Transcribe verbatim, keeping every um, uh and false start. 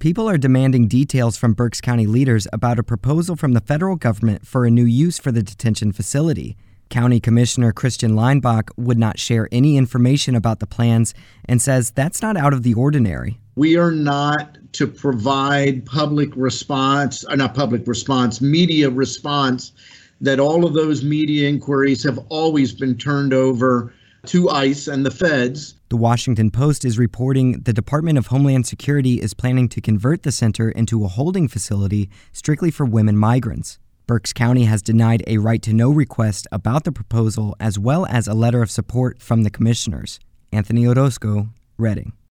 People are demanding details from Berks County leaders about a proposal from the federal government for a new use for the detention facility. County Commissioner Christian Leinbach would not share any information about the plans and says that's not out of the ordinary. We are not to provide public response, or not public response, media response, that all of those media inquiries have always been turned over to ICE and the feds. The Washington Post is reporting the Department of Homeland Security is planning to convert the center into a holding facility strictly for women migrants. Berks County has denied a right-to-know request about the proposal as well as a letter of support from the commissioners. Anthony Orozco, Reading.